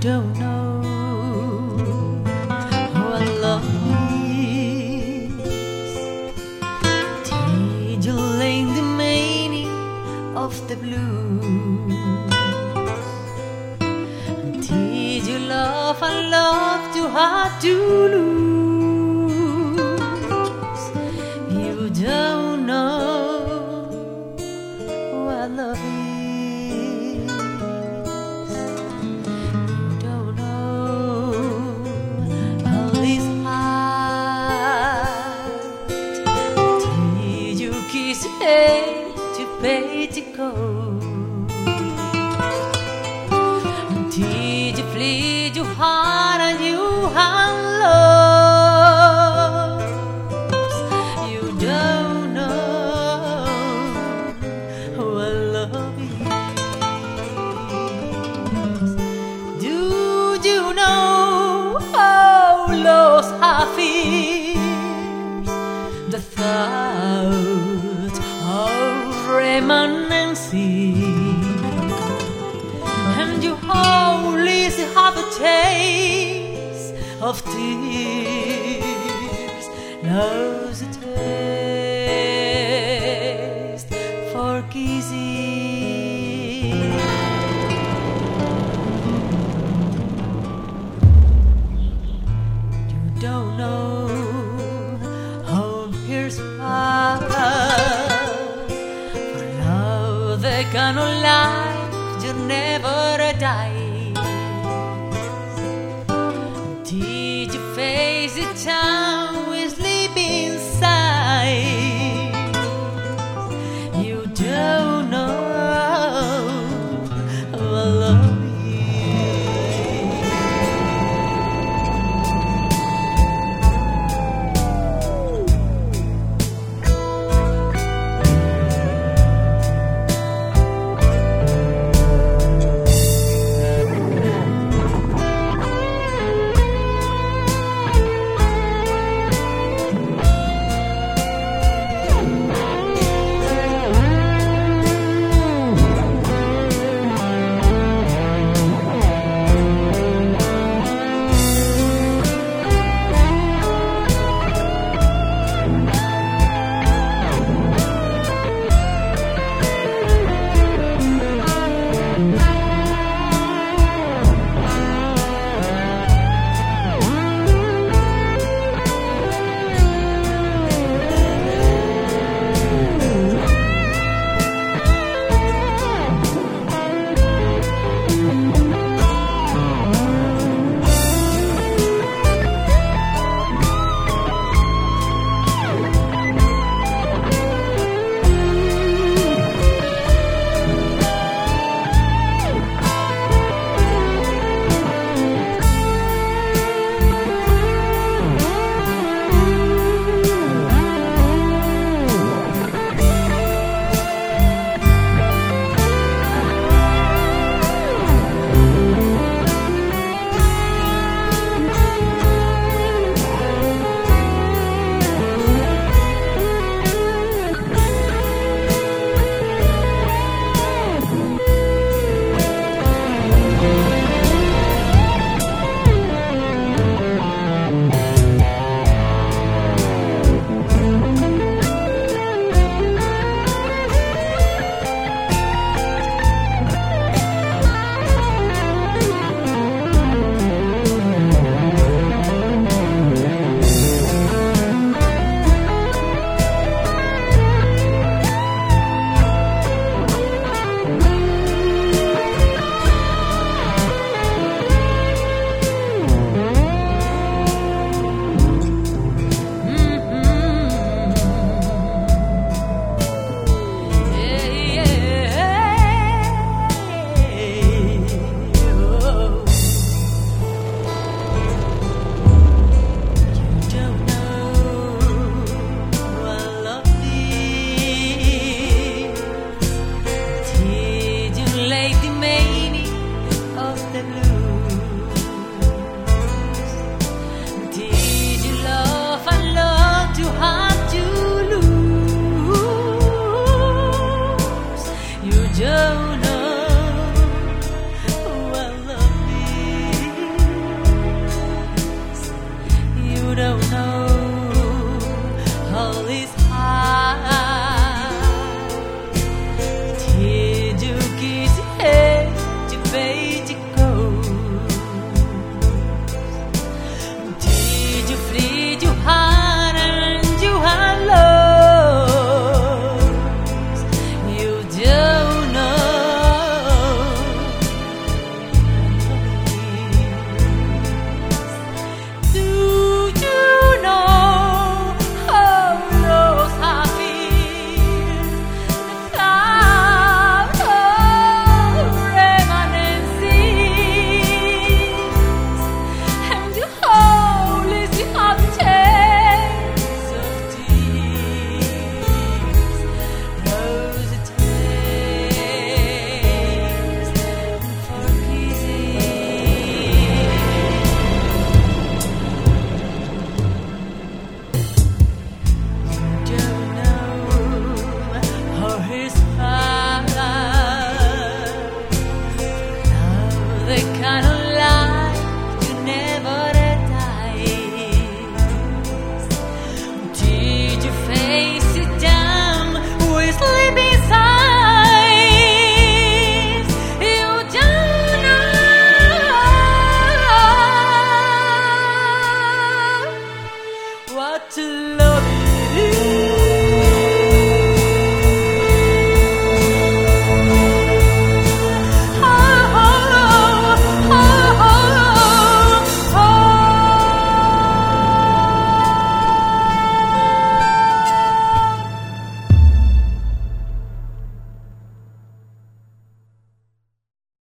don't know what love is. Did you learn the meaning of the blues? Did you love and love too hard to lose? You don't know what love is. To pay to go. Did you plead your heart and you had lost? You don't know what love is. Do you know how lost I feel? The thought of permanency, and you only have a taste of tears, lost a taste for kissing. You don't know how pierced they cannot lie.